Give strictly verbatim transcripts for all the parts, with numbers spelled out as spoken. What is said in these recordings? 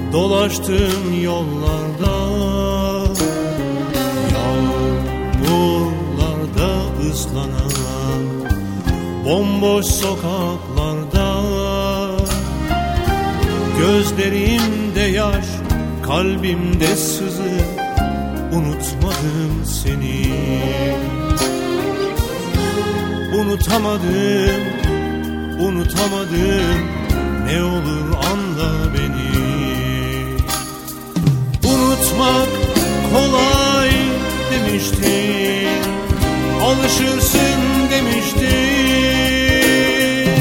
Dolaştığım yollarda, yağmurlarda ıslanan bomboş sokaklarda, gözlerimde yaş, kalbimde sızı, unutmadım seni. Unutamadım, unutamadım, ne olur anla beni. Unutmak kolay demiştin, alışırsın demiştin.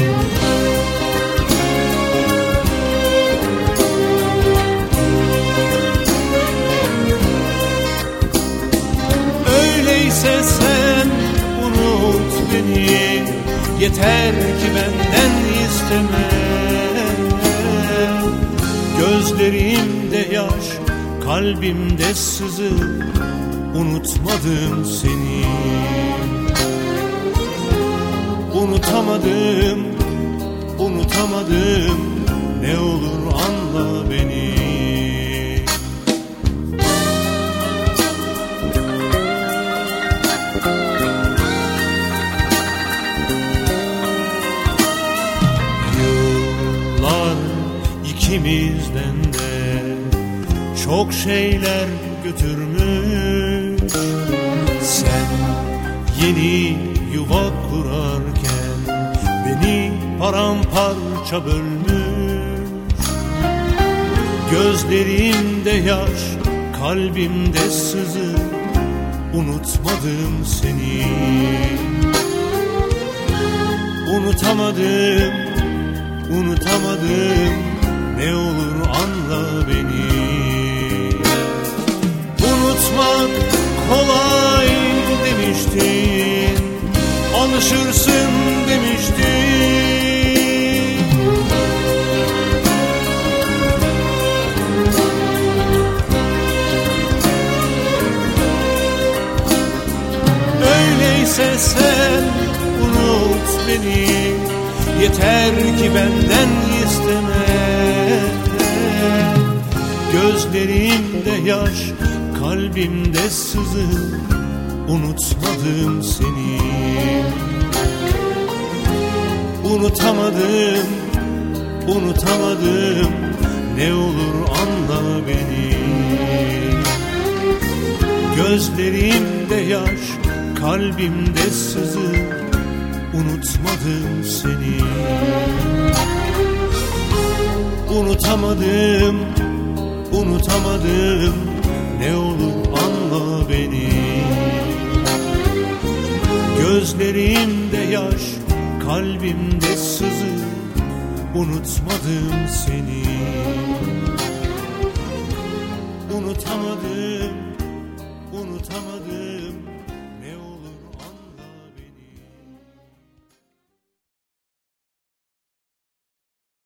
Öyleyse sen unut beni, yeter ki benden isteme. Gözlerimde yaş, kalbimde sızı, unutmadım seni. Unutamadım, unutamadım, ne olur anla beni. Yıllar ikimizden de çok şeyler götürmüş. Sen yeni yuva kurarken beni paramparça bölmüş. Gözlerimde yaş, kalbimde sızı, unutmadım seni. Unutamadım, unutamadım, ne olur anla beni. Unutmak kolay demiştin, alışırsın demiştin. Öyleyse sen unut beni, yeter ki benden isteme. Gözlerimde yaş, kalbimde sızı, unutmadım seni. Unutamadım, unutamadım, ne olur anla beni. Gözlerimde yaş, kalbimde sızı, unutmadım seni. Unutamadım, unutamadım, ne olur anla beni. Gözlerimde yaş, kalbimde sızı, unutmadım seni. Unutamadım, unutamadım,